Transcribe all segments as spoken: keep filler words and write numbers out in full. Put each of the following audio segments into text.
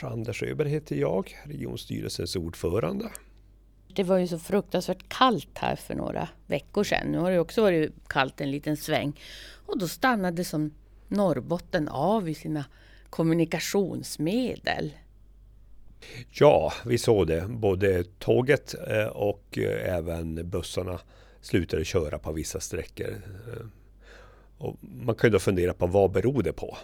Anders Öberg heter jag, regionstyrelsens ordförande. Det var ju så fruktansvärt kallt här för några veckor sedan. Nu har det också varit kallt en liten sväng. Och då stannade som Norrbotten av i sina kommunikationsmedel. Ja, vi såg det. Både tåget och även bussarna slutade köra på vissa sträckor. Och man kan ju då fundera på vad beror det på.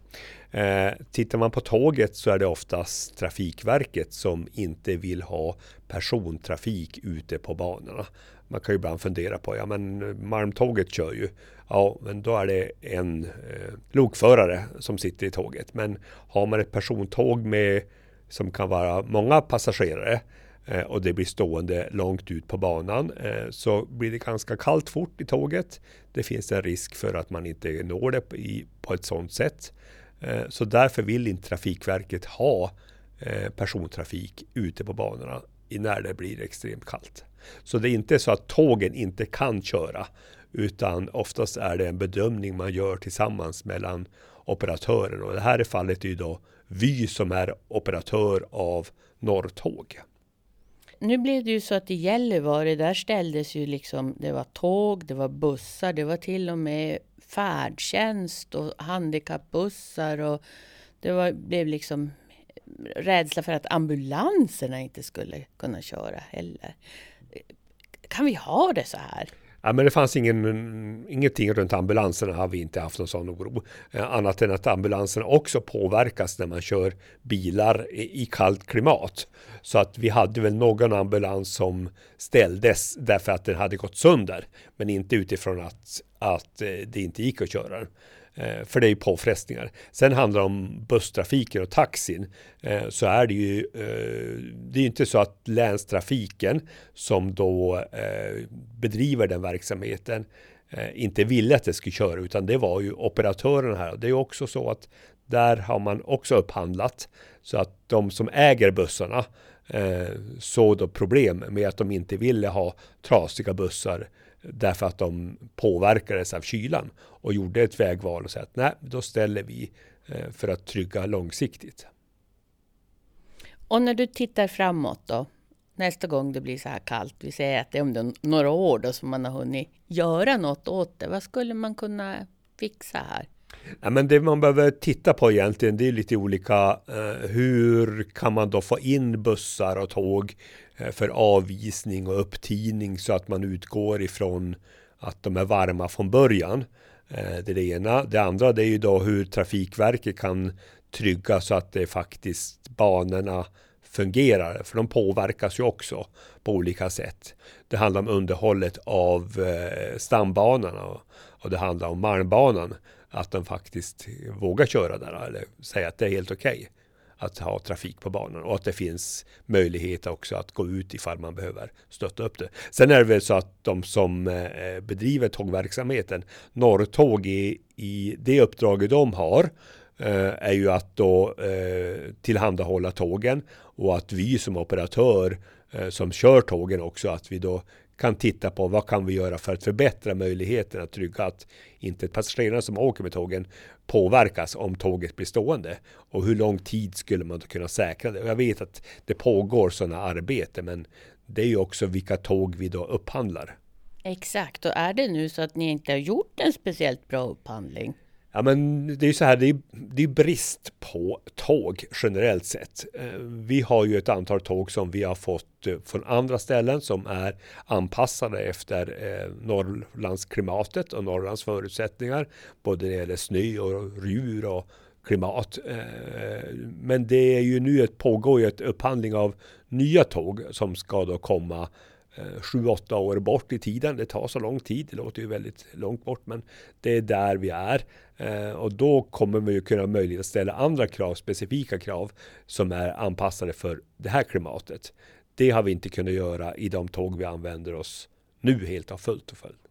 Eh, tittar man på tåget så är det oftast Trafikverket som inte vill ha persontrafik ute på banorna. Man kan ju ibland fundera på, ja men Malmtåget kör ju. Ja, men då är det en eh, lokförare som sitter i tåget. Men har man ett persontåg med som kan vara många passagerare eh, och det blir stående långt ut på banan eh, så blir det ganska kallt fort i tåget. Det finns en risk för att man inte når det i, på ett sådant sätt. Så därför vill inte Trafikverket ha persontrafik ute på banorna när det blir extremt kallt. Så det är inte så att tågen inte kan köra, utan oftast är det en bedömning man gör tillsammans mellan operatören. Och det här är fallet är ju då Vy som är operatör av Norrtåg. Nu blev det ju så att i Gällivare där ställdes ju liksom, det var tåg, det var bussar, det var till och med färdtjänst och handikappbussar och det var, blev liksom rädsla för att ambulanserna inte skulle kunna köra heller. Kan vi ha det så här? Ja, men det fanns ingen, ingenting runt ambulanserna har vi inte haft någon sån oro. Eh, annat än att ambulanserna också påverkas när man kör bilar i, i kallt klimat. Så att vi hade väl någon ambulans som ställdes därför att den hade gått sönder. Men inte utifrån att, att det inte gick att köra den. Eh, för det är ju påfrestningar. Sen handlar det om busstrafiken och taxin. Eh, så är det ju eh, det är inte så att länstrafiken som då eh, bedriver den verksamheten eh, inte ville att det skulle köra, utan det var ju operatörerna här. Det är också så att där har man också upphandlat så att de som äger bussarna eh, såg då problem med att de inte ville ha trasiga bussar därför att de påverkades av kylan och gjorde ett vägval och sa att nej, då ställer vi för att trygga långsiktigt. Och när du tittar framåt då, nästa gång det blir så här kallt, vi säger att det är om några år då som man har hunnit göra något åt det, vad skulle man kunna fixa här? Ja, men det man behöver titta på egentligen, det är lite olika. Eh, hur kan man då få in bussar och tåg eh, för avvisning och upptidning så att man utgår ifrån att de är varma från början. Eh, det är det ena. Det andra det är ju då hur Trafikverket kan trygga så att det faktiskt banorna fungerar. För de påverkas ju också på olika sätt. Det handlar om underhållet av eh, stambanorna och, och det handlar om Malmbanan. Att de faktiskt vågar köra där eller säga att det är helt okej att ha trafik på banan och att det finns möjlighet också att gå ut ifall man behöver stötta upp det. Sen är det väl så att de som eh, bedriver tågverksamheten, Norrtåg i, i det uppdraget de har eh, är ju att då eh, tillhandahålla tågen och att vi som operatör eh, som kör tågen också att vi då kan titta på vad kan vi göra för att förbättra möjligheten att trygga att inte passagerarna som åker med tågen påverkas om tåget blir stående. Och hur lång tid skulle man då kunna säkra det? Och jag vet att det pågår sådana arbete, men det är ju också vilka tåg vi då upphandlar. Exakt, och är det nu så att ni inte har gjort en speciellt bra upphandling? Ja, men det är ju så här, det är, det är brist på tåg generellt sett. Vi har ju ett antal tåg som vi har fått från andra ställen som är anpassade efter Norrlandsklimatet och Norrlands förutsättningar. Både när det gäller snö och djur och klimat. Men det är ju nu ett pågår ju ett upphandling av nya tåg som ska då komma sju, åtta år bort i tiden. Det tar så lång tid, det låter ju väldigt långt bort, men det är där vi är. Eh, och då kommer vi ju kunna möjlighet att ställa andra krav, specifika krav som är anpassade för det här klimatet. Det har vi inte kunnat göra i de tåg vi använder oss nu helt och fullt och fullt.